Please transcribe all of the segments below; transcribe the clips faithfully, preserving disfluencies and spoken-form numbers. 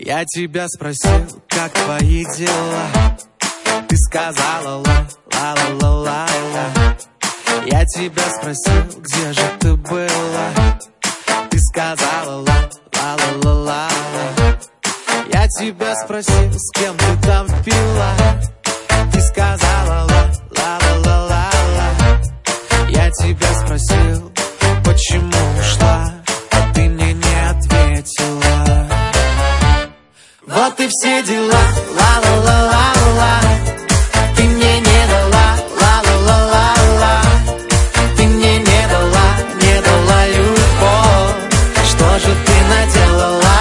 Я тебя спросил, как твои дела. Ты сказала ла-ла-ла-ла-ла. Я тебя спросил, где же ты была. Ты сказала ла-ла-ла-ла-ла. Я тебя спросил, с кем ты там пила. Ты сказала ла-ла-ла-ла-ла. Я тебя спросил, почему ушла, а ты мне не ответила. Вот и все дела, ла-ла-ла-ла-ла. Ты мне не дала, ла-ла-ла-ла-ла. Ты мне не дала, не дала любовь. Что же ты наделала?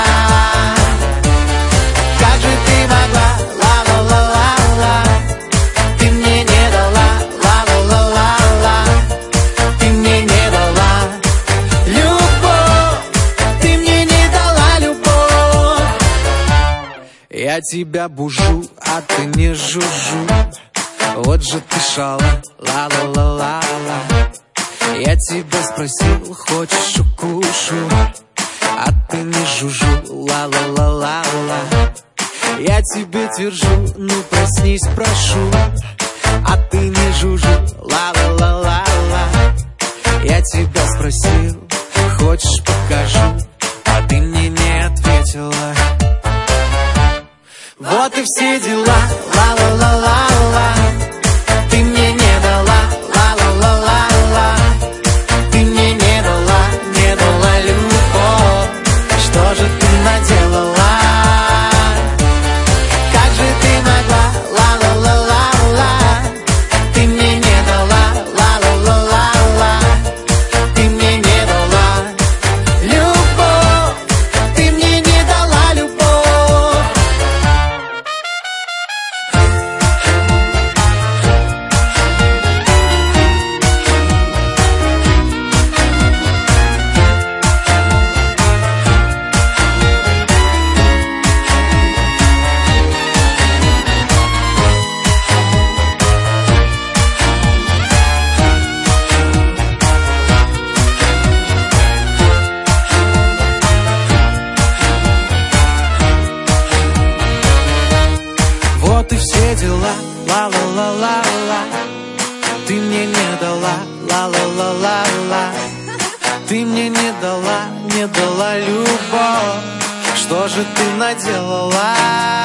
Как же ты могла, ла-ла-ла-ла-ла. Ты мне не дала, ла-ла-ла-ла-ла. Ты мне не дала любовь. Ты мне не дала любовь. Я тебя бужу, а ты не жужжу. Вот же ты шала, ла-ла-ла-ла-ла. Я тебя спросил, хочешь укушу, а ты не жужжу, ла-ла-ла-ла-ла. Я тебе твержу, ну проснись, прошу, а ты не жужжу, ла-ла-ла-ла-ла. Я тебя спросил, хочешь покажу, а ты мне не ответила. Вот и все дела, ла-ла-ла-ла-ла. Ты мне не дала, ла-ла-ла-ла-ла. Ты мне не дала, не дала любовь. Что же ты наделала? Как же ты могла, ла-ла-ла-ла-ла. Ты мне не дала, ла-ла-ла-ла-ла. Ты мне не дала любовь. Ты мне не дала любовь. Вот и все дела, ла-ла-ла-ла-ла. Ты мне не дала, ла-ла-ла-ла-ла. Ты мне не дала, не дала любовь. Что же ты наделала?